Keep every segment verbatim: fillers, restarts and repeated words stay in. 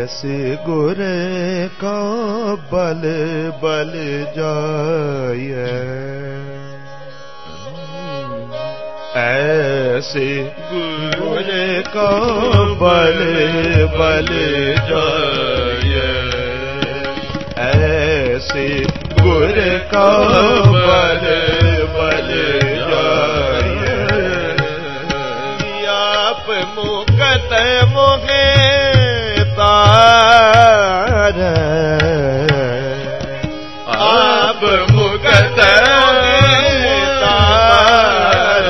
ऐसे गुर का बल बल जाए, ऐसे गुर का बल बल जाए, ऐसे गुर का बल बल जाए। आप मुकत मोहे तार, आप मुकत मोहे तार,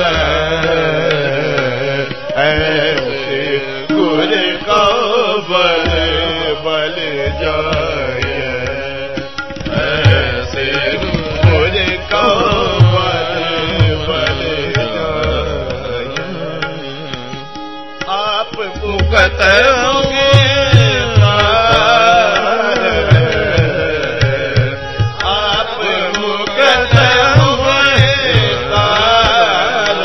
ऐसे गुर का बल बल जाए, ऐसे गुर का बल बल जाए। आप मुकत मोहे तार, आप मुकत मोहे तार,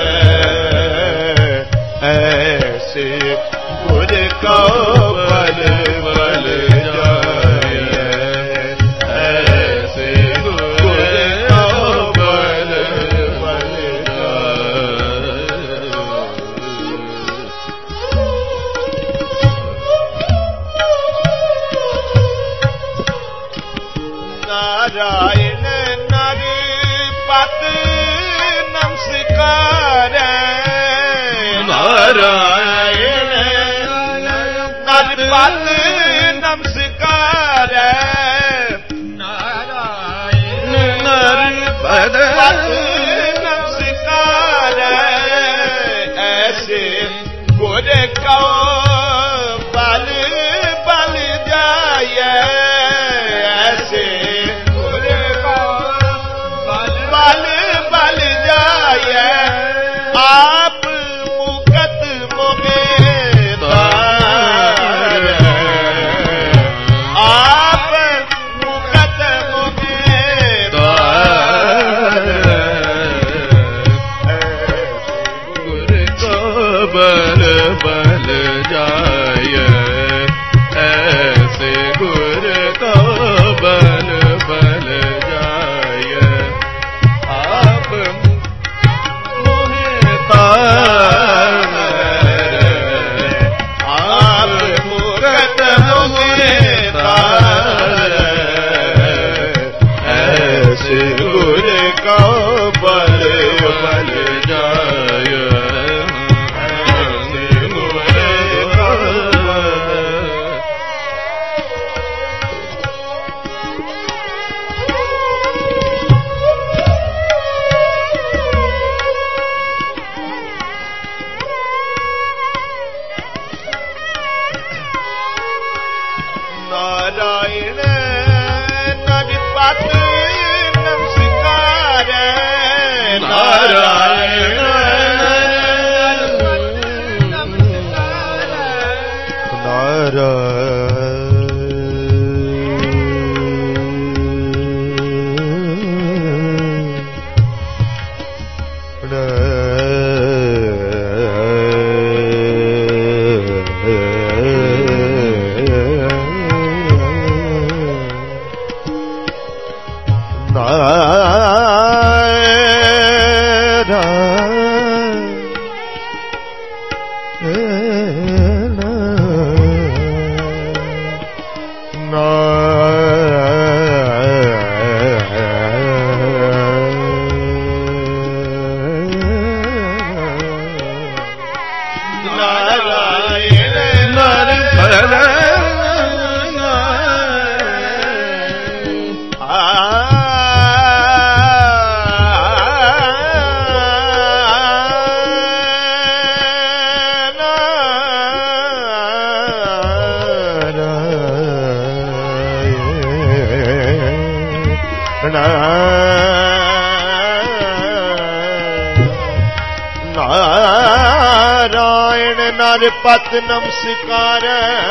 ऐसे गुर का बल बल जाए, ऐसे गुर का बल बल जाए। नारायण नरपत नमस्कार, नारायण नरपत नमस्कार, नारायण नरपत नमस्कार, ऐसे गुर का बल बल जाए, ऐसे गुर का बल बल जाए। आप मुकत मोहे तार, आप मुकत मोहे तार, गुर का बल बल जाए, ऐसे गुर का बल बल जाए। आप मोहे तार, आप मुकत मोहे तार, ऐसे गुर का बल बल जाए, ऐसे गुर का बल। नारायण नरपत नमस्कार, नारायण नारायण नरपत नमस्कार,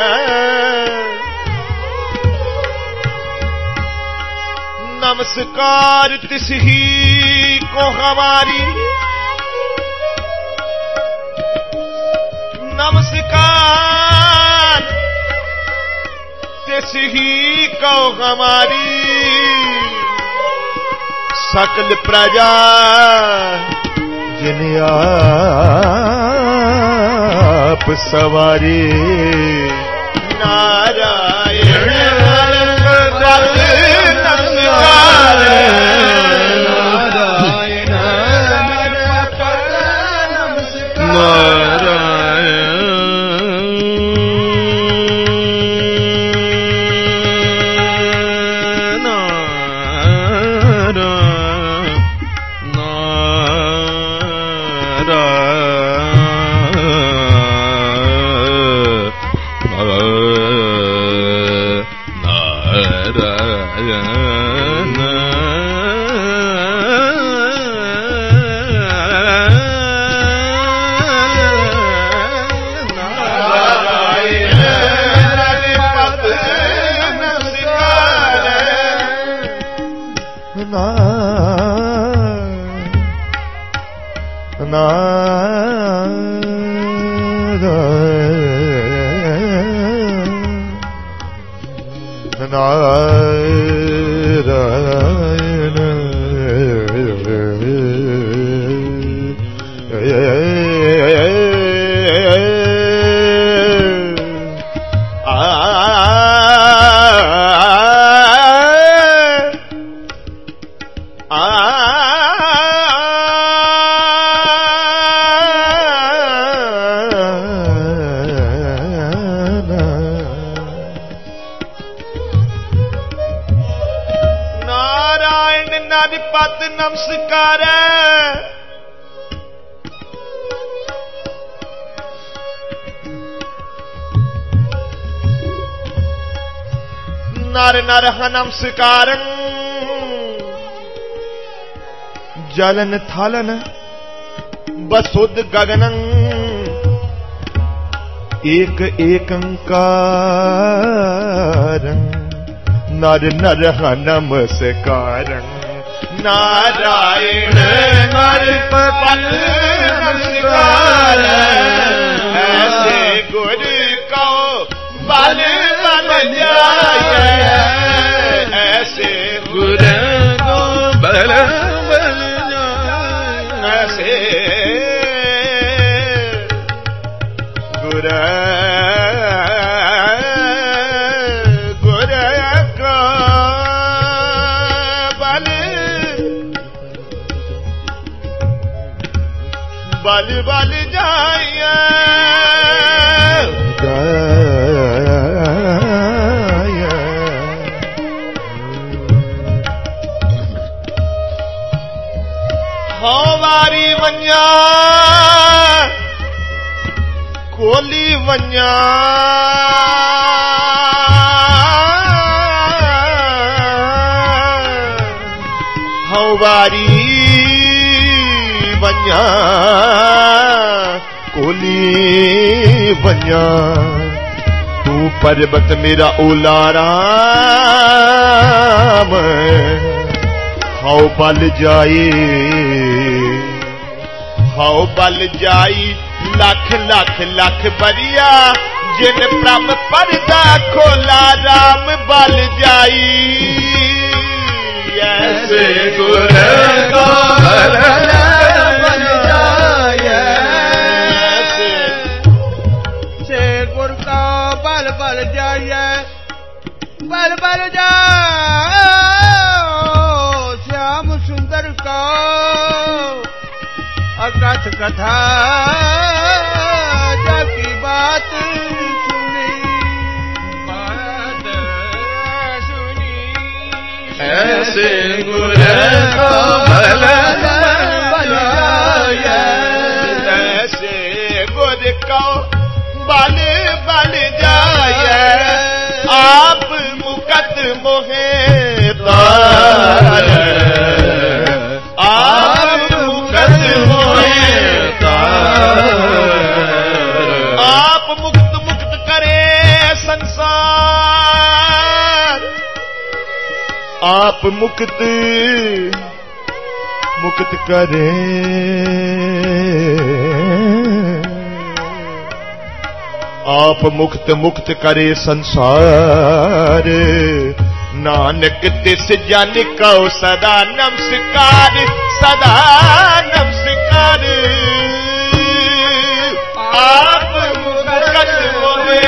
नमस्कार तिस ही को हमारी, नमस्कार तिस ही को हमारी सकल प्रजा जिन आप सवारी नारायण पद नमस्कार नारायण पद नमस्कार नमस्कार नर नर नमस्कार जलन थलन बसुद गगनं एक एकंकार नर नर नमस्कार नारायण नर पद नमस्कार ऐसे गुर को बल बल जाए ऐसे गुर को बल बल जाए ऐसे गुर बल बल जाइए हमारी वन्या कोली वन्या हमारी वन्या कोली वन्या तू पर्वत मेरा ओला राम हाउ बल जाई हाउ बल जाई लख लख लख बरिया जिन प्रभ पर्दा खोला राम बल जाई ऐसे गुर को बल बल बल जाओ श्याम सुंदर का अकथ कथा जबकि बात सुनी बात सुनी ऐसे गुर को बल बल ऐसे गुर को बल बल जाए आप मुकत मोहे तार आप मुकत मोहे तार आप मुक्त मुक्त करे संसार आप मुक्त मुक्त करे आप मुक्त मुक्त करे संसार, नानक तिस जन को सदा नमस्कार, सदा नमस्कार। आप मुक्त मोहे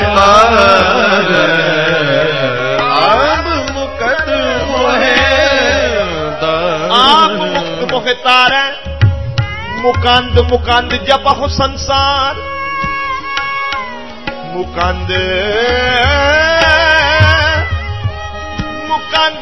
आप मुक्त मोहे आप मुक्त मोहे तारै, मुकंद मुकंद जपहु संसार, मुकंद मुकंद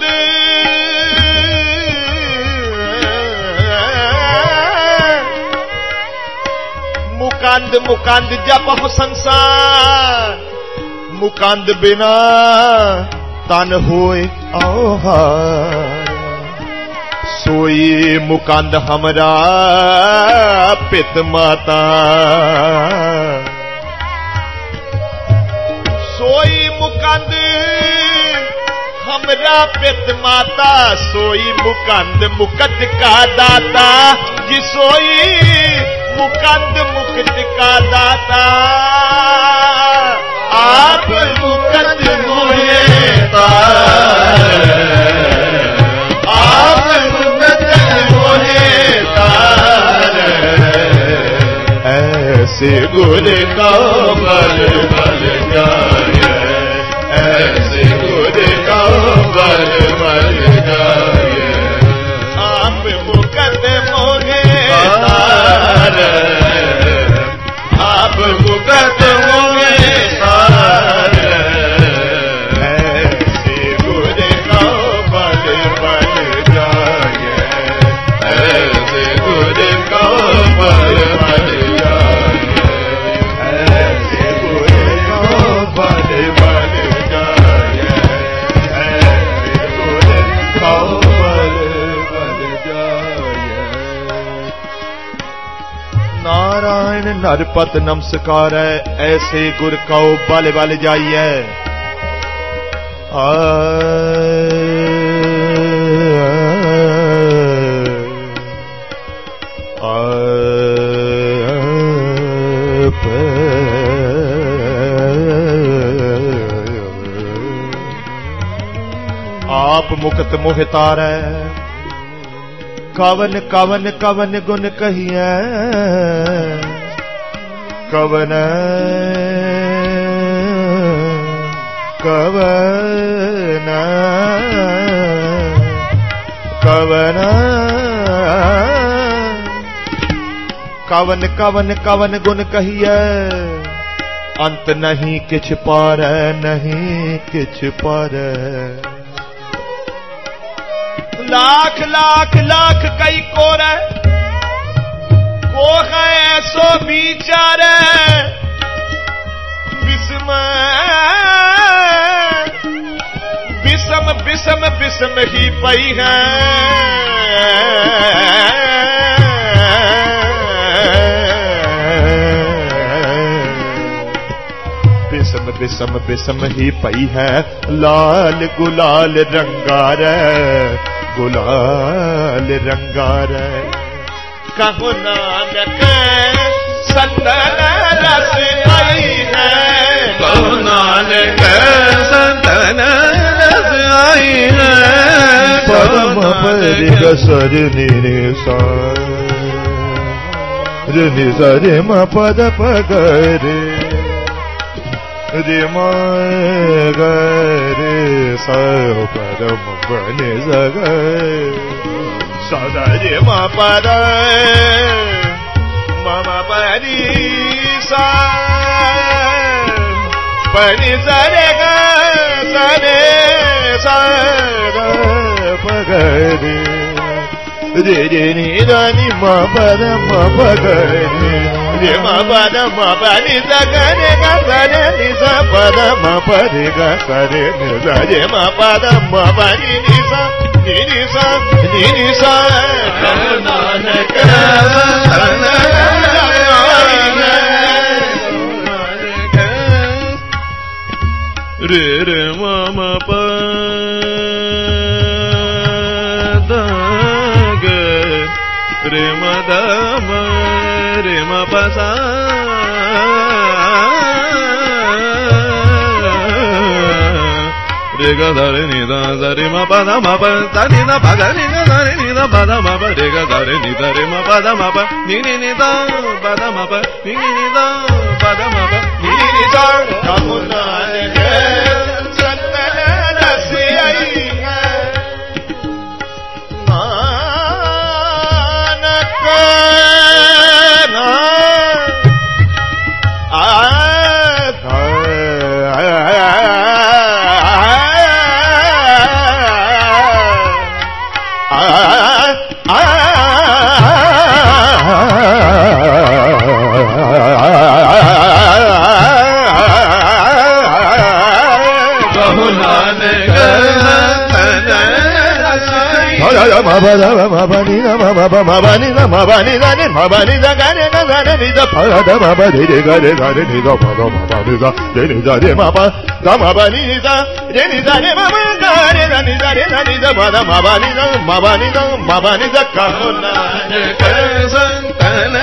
मुकंद मुकंद जपहु संसार, मुकंद बिना तन होए औहार। सोई मुकंद हमरा पित माता, सोई मुकंद हमरा पित माता, सोई मुकंद मुकत का दाता, जी सोई मुकंद मुकत का दाता। आप मुकत मोहे तारै, आप मुकत मोहे तारै, ऐसे गुर का बल बल जाए, ऐसे गुर का बल बल जाए। आप मुकत मोहे तारै, आप मुकत मोहे तारै, ऐसे गुर का बल बल जाए, ऐसे गुर का बल बल जाए, ऐसे गुर का बल बल जाए, ऐसे गुर का बल बल जाए। नारायण नरपत नमस्कार है, ऐसे गुर का बल बल जाइए। आप मुक्त मोह तारै, कवन कवन कवन गुण कहिए, कवन कवन कवन कवन कवन कवन गुण कहिए, अंत नहीं किछ पारै, नहीं किछ पारै। लाख लाख लाख कई कोरै, को है ऐसो बिचारे, विषम विषम विषम विषम ही पई है। विषम विषम विषम ही पई है, लाल गुलाल रंगारै, गुलाल रंगारै। कहो नानक संतन रस आई है, कहो नानक संतन रस आई है। परम परिग सर निसा, रि सा रे म पद पगरे, रे म ग रे सा परम बने जग, सदा रे म पद मम परी सा, पनी सरे ग सरे सा पगरे, रे रे नि दा नि म पद म पगरे, रे म पद म पनी स ग रे ग सरे नि स पद म परि ग सरे नि स रे म पद म पनी नि सा नि नि सा नि नि सा। नानक रे रे म म प द ग रे म द म रे म प सा re ga da re ni da da re ma pa da ma pa da ni da pa ga ni da da re ni da pa da ma pa re ga da re ni da re ma pa da ma pa ni ni ni da pa da ma pa ni ni ni da pa da ma pa ni ni ni da kamuna ne sanna nasi ai ma ba da ma ba ni da ma ba ba ma ba ni da ma ba ni da ni ma ba ni da ga ni da ga ni da pa da ma ba de de ga de ga de ni da pa da ma ba ni da de ni da de ma ba da ma ba ni da de ni da de ma ba ga de da ni da de da ni da ma da ma ba ni da ma ba ni da ma ba ni da ka na ne ka san ta na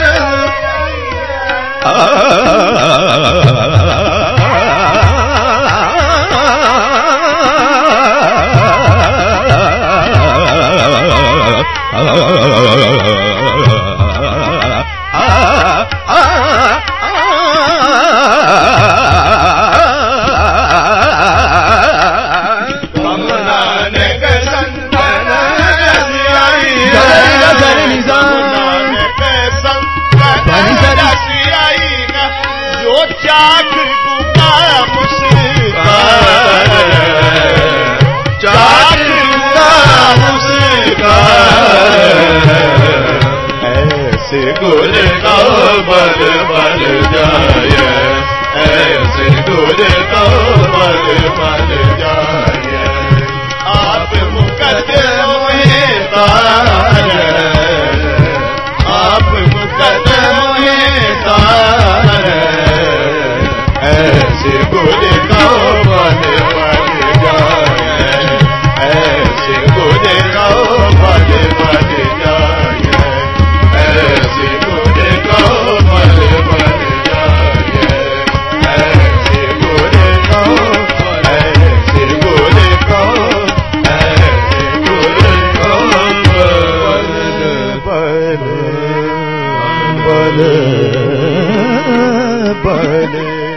गुल का बल बल जाए ऐसे गुल का बल बल जाए आप मुकद्दम में तार आप मुकद्दम में तार ऐसे गुल का बल बल जाए ऐसे गुल का बल बल जाए ऐसे गुल का बल बल जाए ऐसे गुल का ऐसे गुल का ऐसे गुल का बल बल बल